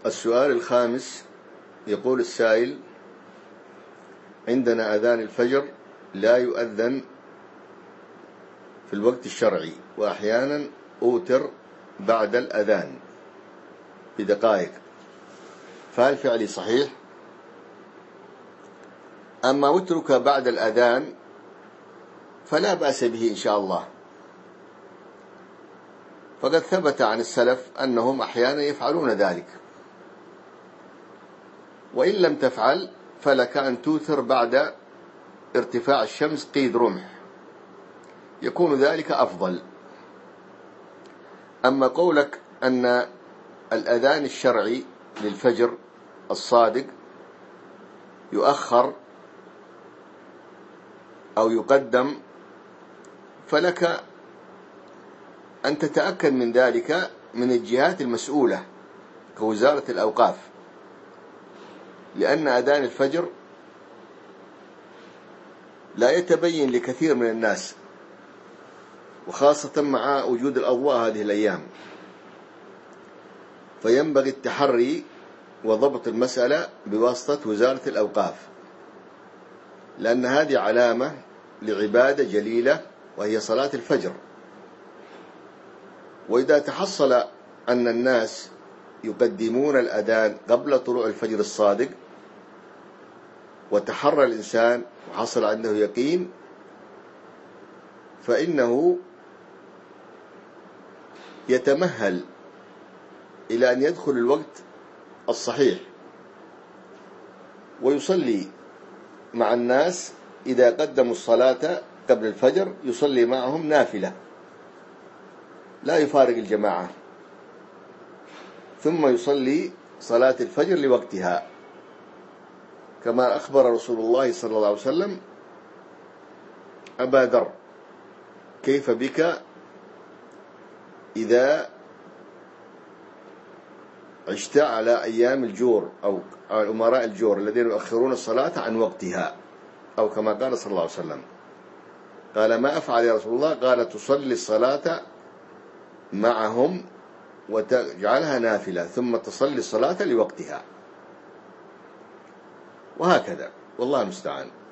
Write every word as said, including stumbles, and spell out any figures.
السؤال الخامس، يقول السائل: عندنا أذان الفجر لا يؤذن في الوقت الشرعي، وأحيانا أوتر بعد الأذان بدقائق، فهل فعلي صحيح؟ أما وترك بعد الأذان فلا بأس به إن شاء الله، فقد ثبت عن السلف أنهم أحيانا يفعلون ذلك. وإن لم تفعل فلك أن توتر بعد ارتفاع الشمس قيد رمح، يكون ذلك أفضل. أما قولك أن الأذان الشرعي للفجر الصادق يؤخر أو يقدم، فلك أن تتأكد من ذلك من الجهات المسؤولة كوزارة الأوقاف، لأن أذان الفجر لا يتبين لكثير من الناس، وخاصة مع وجود الأضواء هذه الأيام، فينبغي التحري وضبط المسألة بواسطة وزارة الأوقاف، لأن هذه علامة لعبادة جليلة وهي صلاة الفجر. وإذا تحصل أن الناس يقدمون الأذان قبل طلوع الفجر الصادق، وتحرى الإنسان وحصل عنده يقين، فإنه يتمهل إلى أن يدخل الوقت الصحيح ويصلي مع الناس. إذا قدموا الصلاة قبل الفجر يصلي معهم نافلة، لا يفارق الجماعة، ثم يصلي صلاة الفجر لوقتها، كما أخبر رسول الله صلى الله عليه وسلم أبا ذر: كيف بك إذا عشت على أيام الجور أو أمراء الجور الذين يؤخرون الصلاة عن وقتها، أو كما قال صلى الله عليه وسلم. قال: ما أفعل يا رسول الله؟ قال: تصلي الصلاة معهم وتجعلها نافلة، ثم تصلي الصلاة لوقتها، وهكذا، والله المستعان.